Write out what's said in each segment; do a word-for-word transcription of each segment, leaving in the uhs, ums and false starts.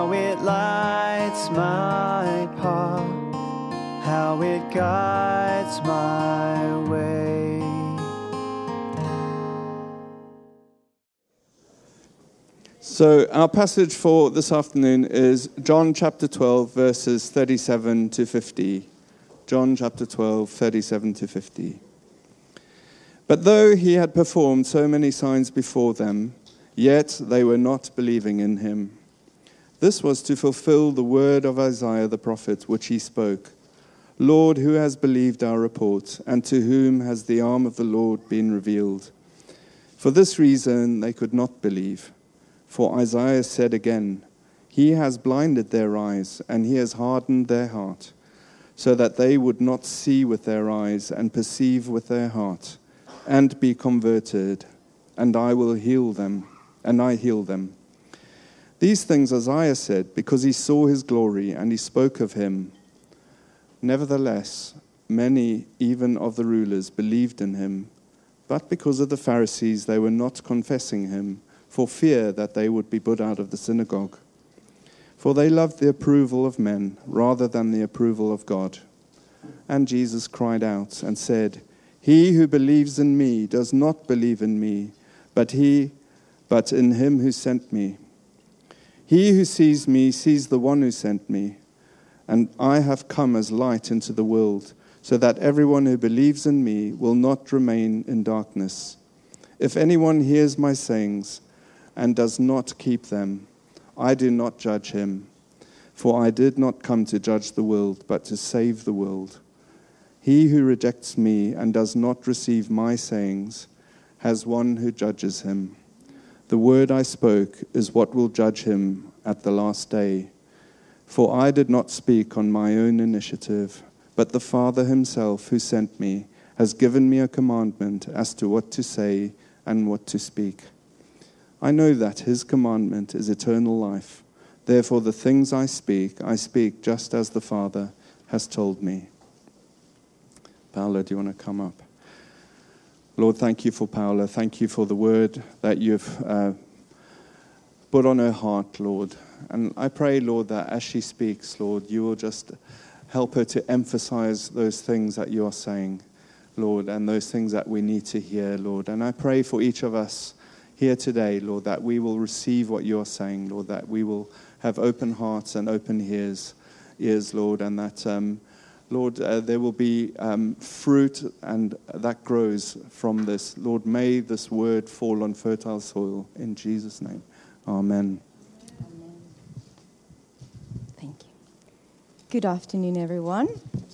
how it lights my path, how it guides my way. So our passage for this afternoon is John chapter twelve, verses thirty-seven to fifty. John chapter twelve, thirty-seven to fifty. But though he had performed so many signs before them, yet they were not believing in him. This was to fulfill the word of Isaiah the prophet, which he spoke. Lord, who has believed our report, and to whom has the arm of the Lord been revealed? For this reason they could not believe. For Isaiah said again, He has blinded their eyes, and he has hardened their heart, so that they would not see with their eyes and perceive with their heart, and be converted, and I will heal them, and I heal them. These things Isaiah said, because he saw his glory, and he spoke of him. Nevertheless, many, even of the rulers, believed in him, but because of the Pharisees they were not confessing him, for fear that they would be put out of the synagogue. For they loved the approval of men rather than the approval of God. And Jesus cried out and said, He who believes in me does not believe in me, but he, but in him who sent me. He who sees me sees the one who sent me. And I have come as light into the world, so that everyone who believes in me will not remain in darkness. If anyone hears my sayings and does not keep them, I do not judge him. For I did not come to judge the world, but to save the world. He who rejects me and does not receive my sayings has one who judges him. The word I spoke is what will judge him at the last day. For I did not speak on my own initiative, but the Father himself who sent me has given me a commandment as to what to say and what to speak. I know that his commandment is eternal life. Therefore the things I speak, I speak just as the Father has told me. Paola, do you want to come up? Lord, thank you for Paola. Thank you for the word that you've uh, put on her heart, Lord. And I pray, Lord, that as she speaks, Lord, you will just help her to emphasize those things that you are saying, Lord, and those things that we need to hear, Lord. And I pray for each of us here today, Lord, that we will receive what you are saying, Lord, that we will have open hearts and open ears, ears, Lord, and that, um, Lord, uh, there will be um, fruit and that grows from this. Lord, may this word fall on fertile soil in Jesus' name. Amen. Amen. Thank you. Good afternoon, everyone.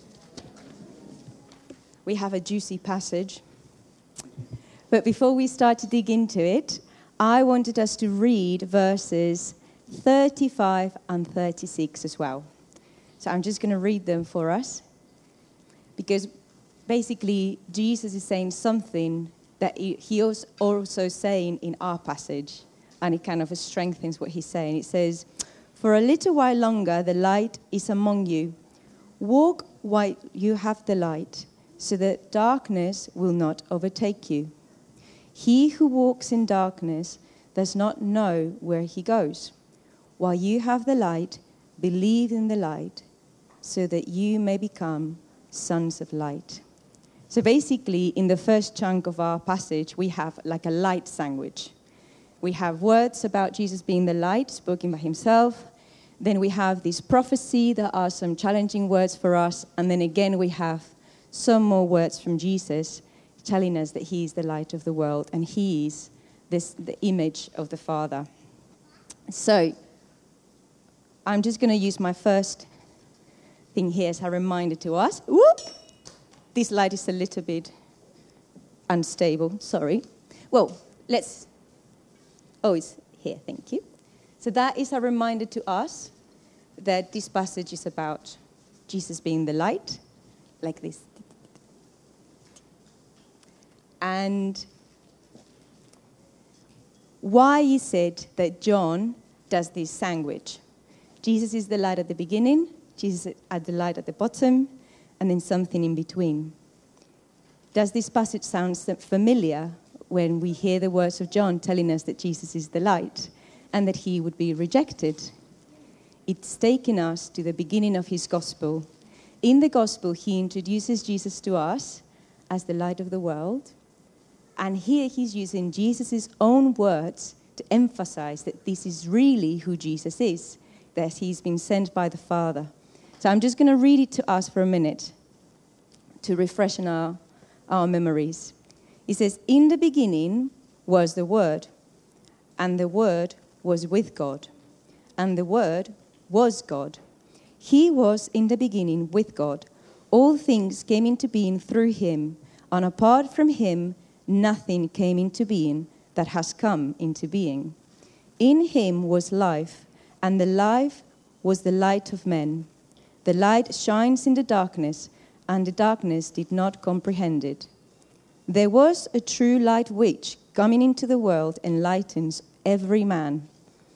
We have a juicy passage. But before we start to dig into it, I wanted us to read verses thirty-five and thirty-six as well. So I'm just going to read them for us, because basically Jesus is saying something that he was also saying in our passage, and it kind of strengthens what he's saying. It says, For a little while longer the light is among you. Walk while you have the light, so that darkness will not overtake you. He who walks in darkness does not know where he goes. While you have the light, believe in the light, so that you may become sons of light. So basically, in the first chunk of our passage, we have like a light sandwich. We have words about Jesus being the light, spoken by himself. Then we have this prophecy that are some challenging words for us. And then again, we have some more words from Jesus telling us that he is the light of the world and he is this, the image of the Father. So I'm just going to use my first thing here as a reminder to us. Whoop! This light is a little bit unstable, sorry. Well, let's... Oh, it's here, thank you. So that is a reminder to us that this passage is about Jesus being the light, like this. And why is it that John does this sandwich? Jesus is the light at the beginning, Jesus is at the light at the bottom, and then something in between. Does this passage sound familiar when we hear the words of John telling us that Jesus is the light and that he would be rejected? it's taken us to the beginning of his gospel. In the gospel, he introduces Jesus to us as the light of the world. And here he's using Jesus' own words to emphasize that this is really who Jesus is, that he's been sent by the Father. So I'm just going to read it to us for a minute to refreshen our, our memories. He says, "In the beginning was the Word, and the Word was with God, and the Word was God. He was in the beginning with God. All things came into being through him, and apart from him, nothing came into being that has come into being. In him was life, and the life was the light of men. The light shines in the darkness, and the darkness did not comprehend it. There was a true light which, coming into the world, enlightens every man.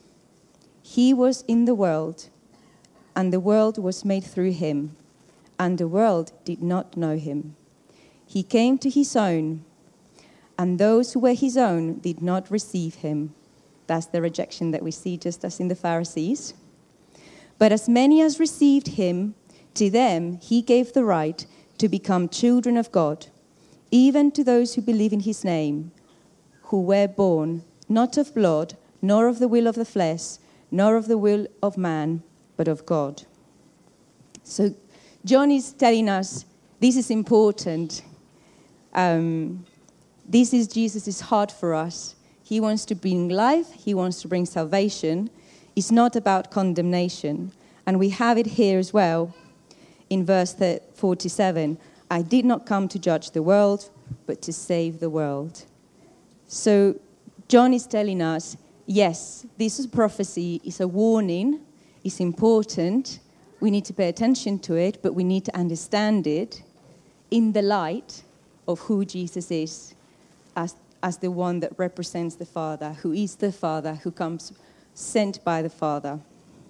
He was in the world, and the world was made through him, and the world did not know him. He came to his own, and those who were his own did not receive him." That's the rejection that we see just as in the Pharisees. "But as many as received him, to them he gave the right to become children of God, even to those who believe in his name, who were born not of blood, nor of the will of the flesh, nor of the will of man, but of God." So John is telling us this is important. Um, this is Jesus' heart for us. He wants to bring life. He wants to bring salvation. It's not about condemnation. And we have it here as well in verse forty-seven. "I did not come to judge the world, but to save the world." So John is telling us, yes, this is prophecy, it's a warning, it's important, we need to pay attention to it, but we need to understand it in the light of who Jesus is, as, as the one that represents the Father, who is the Father, who comes sent by the Father.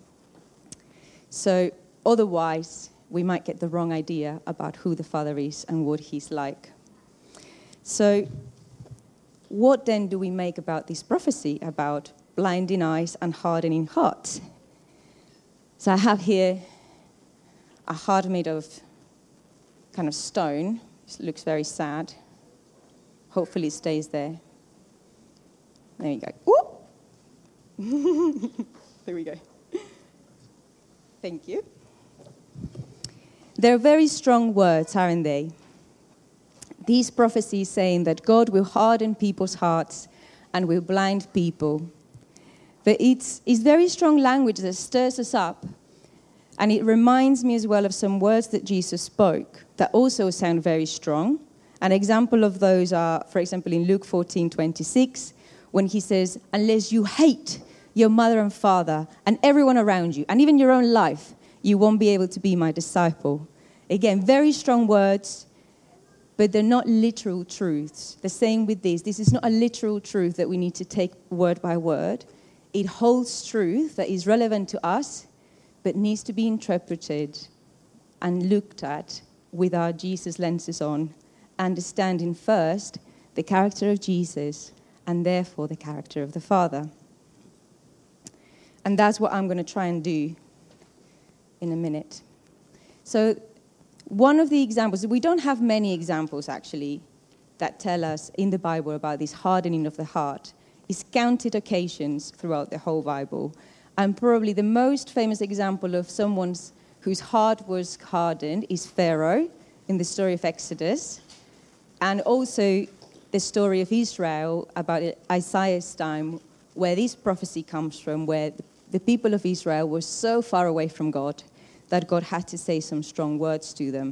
So otherwise, we might get the wrong idea about who the Father is and what he's like. So what then do we make about this prophecy about blinding eyes and hardening hearts? So I have here a heart made of kind of stone. It looks very sad. Hopefully it stays there. There you go. There we go. Thank you. They're very strong words, aren't they? These prophecies saying that God will harden people's hearts and will blind people. But it's, it's very strong language that stirs us up. And it reminds me as well of some words that Jesus spoke that also sound very strong. An example of those are, for example, in Luke fourteen twenty-six, when he says, "Unless you hate your mother and father and everyone around you, and even your own life, you won't be able to be my disciple." Again, very strong words, but they're not literal truths. The same with this. This is not a literal truth that we need to take word by word. It holds truth that is relevant to us, but needs to be interpreted and looked at with our Jesus lenses on, understanding first the character of Jesus and therefore the character of the Father. And that's what I'm going to try and do in a minute. So one of the examples, we don't have many examples actually that tell us in the Bible about this hardening of the heart. It's counted occasions throughout the whole Bible. And probably the most famous example of someone whose heart was hardened is Pharaoh in the story of Exodus. And also the story of Israel about Isaiah's time, where this prophecy comes from, where the people of Israel were so far away from God that God had to say some strong words to them.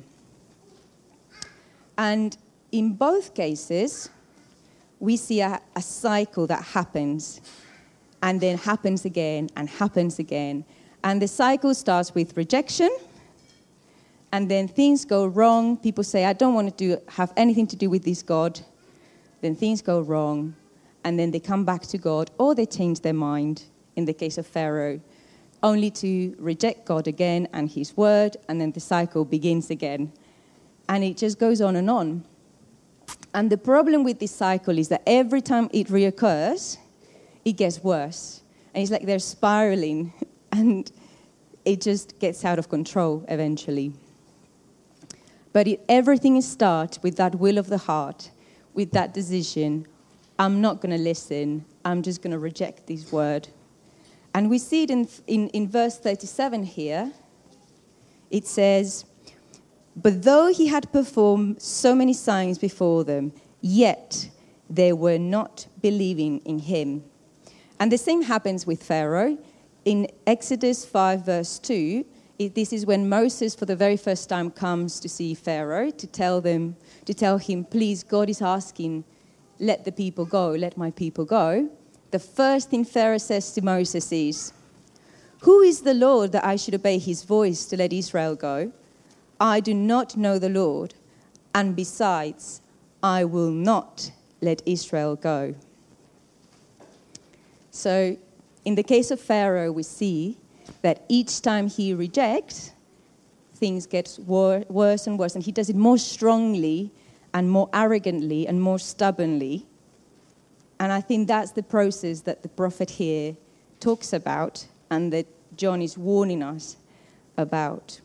And in both cases, we see a, a cycle that happens and then happens again and happens again. And the cycle starts with rejection, and then things go wrong. People say, "I don't want to do, have anything to do with this God." Then things go wrong, and then they come back to God, or they change their mind, in the case of Pharaoh, only to reject God again and his word, and then the cycle begins again. And it just goes on and on. And the problem with this cycle is that every time it reoccurs, it gets worse. And it's like they're spiraling. And it just gets out of control eventually. But it, everything starts with that will of the heart, with that decision. I'm not going to listen. I'm just going to reject this word. And we see it in, in, in verse thirty-seven here. It says, but though he had performed so many signs before them, yet they were not believing in him. And the same happens with Pharaoh. In Exodus five, verse two, it, this is when Moses, for the very first time, comes to see Pharaoh to tell them, to tell him, please, God is asking, let the people go, let my people go. The first thing Pharaoh says to Moses is, who is the Lord that I should obey his voice to let Israel go? I do not know the Lord, and besides, I will not let Israel go. So, in the case of Pharaoh, we see that each time he rejects, things get wor- worse and worse, and he does it more strongly and more arrogantly and more stubbornly. And I think that's the process that the prophet here talks about and that John is warning us about.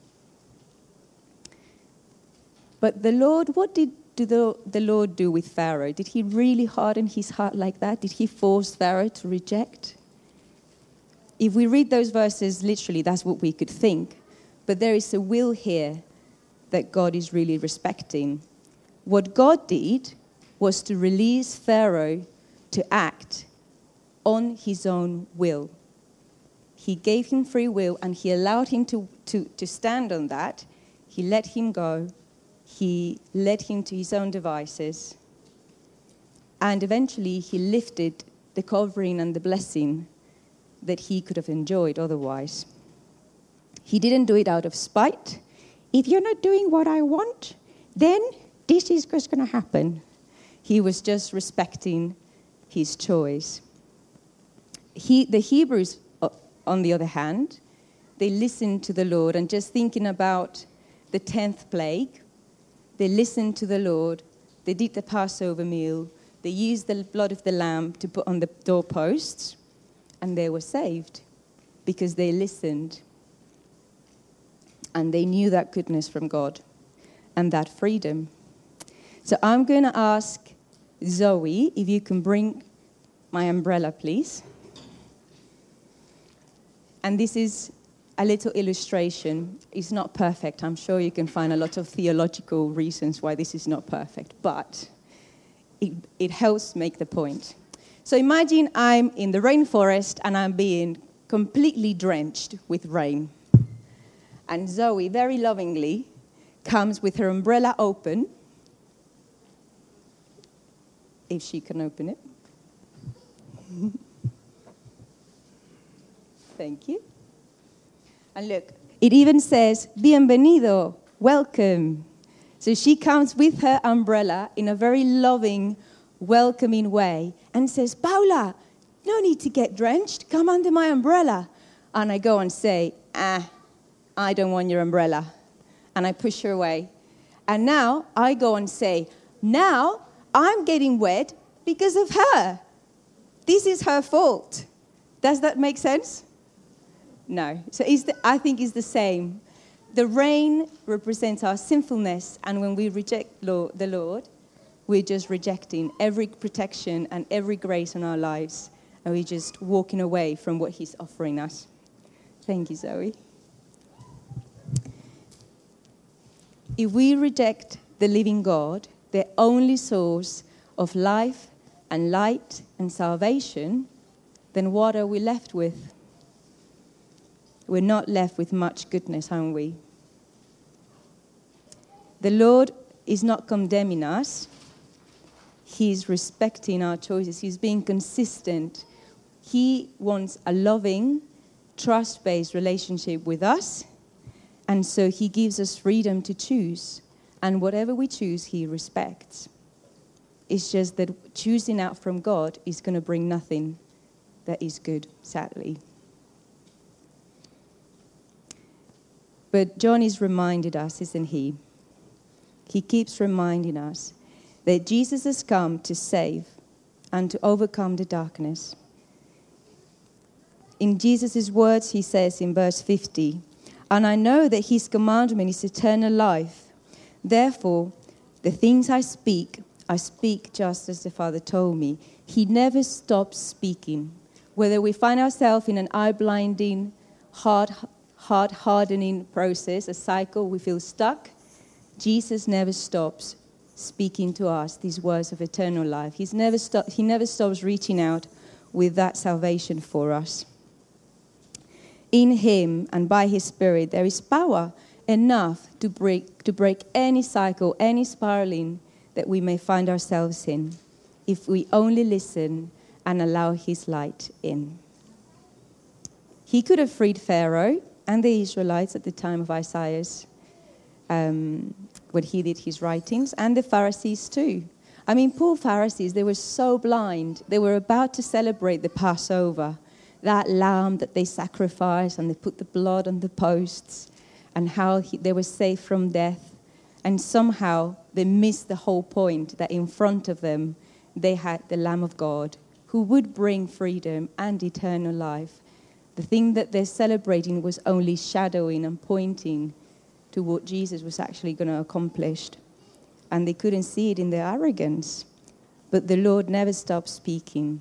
But the Lord, what did do the, the Lord do with Pharaoh? Did he really harden his heart like that? Did he force Pharaoh to reject? If we read those verses literally, that's what we could think. But there is a will here that God is really respecting. What God did was to release Pharaoh to act on his own will. He gave him free will and he allowed him to, to, to stand on that. He let him go. He led him to his own devices. And eventually he lifted the covering and the blessing that he could have enjoyed otherwise. He didn't do it out of spite. If you're not doing what I want, then this is what's going to happen. He was just respecting his choice. He, the Hebrews, on the other hand, they listened to the Lord, and just thinking about the tenth plague, they listened to the Lord, they did the Passover meal, they used the blood of the lamb to put on the doorposts, and they were saved because they listened. And they knew that goodness from God and that freedom. So I'm going to ask Zoe if you can bring my umbrella, please. And this is a little illustration. It's not perfect. I'm sure you can find a lot of theological reasons why this is not perfect, but it, it helps make the point. So imagine I'm in the rainforest and I'm being completely drenched with rain. And Zoe, very lovingly, comes with her umbrella open, if she can open it. Thank you. And look, it even says, bienvenido, welcome. So she comes with her umbrella in a very loving, welcoming way and says, Paula, no need to get drenched. Come under my umbrella. And I go and say, ah, I don't want your umbrella. And I push her away. And now I go and say, now I'm getting wet because of her. This is her fault. Does that make sense? No. So it's the, I think it's the same. The rain represents our sinfulness, and when we reject Lord, the Lord, we're just rejecting every protection and every grace in our lives, and we're just walking away from what he's offering us. Thank you, Zoe. If we reject the living God, the only source of life and light and salvation, then what are we left with? We're not left with much goodness, aren't we? The Lord is not condemning us. He's respecting our choices. He's being consistent. He wants a loving, trust-based relationship with us. And so he gives us freedom to choose. And whatever we choose, he respects. It's just that choosing out from God is going to bring nothing that is good, sadly. But John is reminded us, isn't he? He keeps reminding us that Jesus has come to save and to overcome the darkness. in Jesus' words, he says in verse fifty, "And I know that his commandment is eternal life. Therefore, the things I speak, I speak just as the Father told me." He never stops speaking. Whether we find ourselves in an eye-blinding, hard, heart-hardening process, a cycle, we feel stuck, Jesus never stops speaking to us these words of eternal life. He's never stop, he never stops reaching out with that salvation for us. In him and by his Spirit, there is power enough to break, to break any cycle, any spiraling that we may find ourselves in, if we only listen and allow his light in. He could have freed Pharaoh and the Israelites at the time of Isaiah's, um, when he did his writings, and the Pharisees too. I mean, poor Pharisees, they were so blind. They were about to celebrate the Passover, that lamb that they sacrificed, and they put the blood on the posts, and how he, they were safe from death. And somehow they missed the whole point, that in front of them they had the Lamb of God, who would bring freedom and eternal life. The thing that they're celebrating was only shadowing and pointing to what Jesus was actually going to accomplish. And they couldn't see it in their arrogance. But the Lord never stopped speaking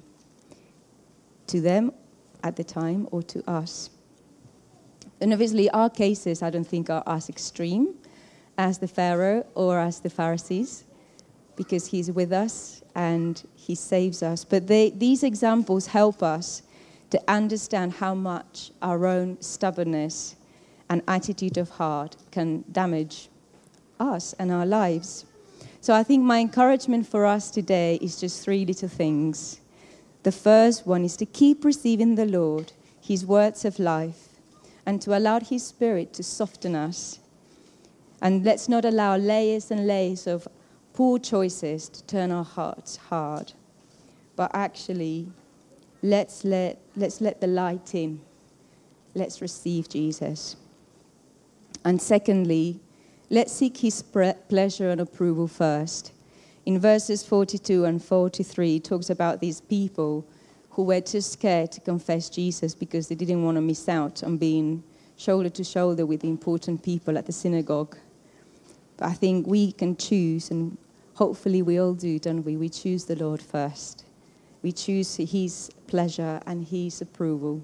to them at the time or to us. And obviously our cases, I don't think, are as extreme as the Pharaoh or as the Pharisees, because he's with us and he saves us. But they, these examples help us to understand how much our own stubbornness and attitude of heart can damage us and our lives. So I think my encouragement for us today is just three little things. The first one is to keep receiving the Lord, his words of life, and to allow his Spirit to soften us. And let's not allow layers and layers of poor choices to turn our hearts hard. But actually, let's let, let's let the light in. Let's receive Jesus. And secondly, let's seek his pre- pleasure and approval first. In verses forty-two and forty-three, it talks about these people who were too scared to confess Jesus because they didn't want to miss out on being shoulder to shoulder with the important people at the synagogue. But I think we can choose, and hopefully we all do, don't we? We choose the Lord first. We choose his pleasure and his approval.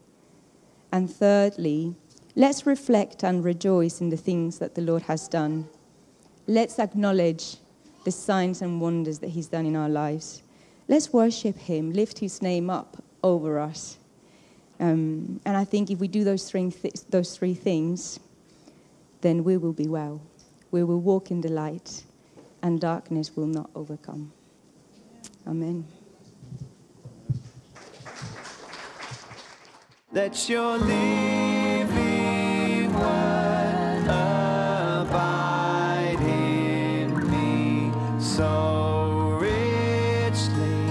And thirdly, let's reflect and rejoice in the things that the Lord has done. Let's acknowledge the signs and wonders that he's done in our lives. Let's worship him, lift his name up over us. Um, and I think if we do those three, th- those three things, then we will be well. We will walk in the light, and darkness will not overcome. Amen. Let your living word abide in me so richly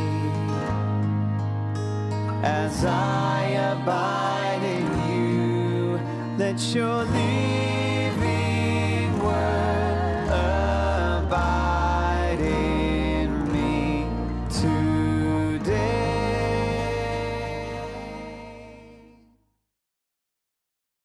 as I abide in you. Let your living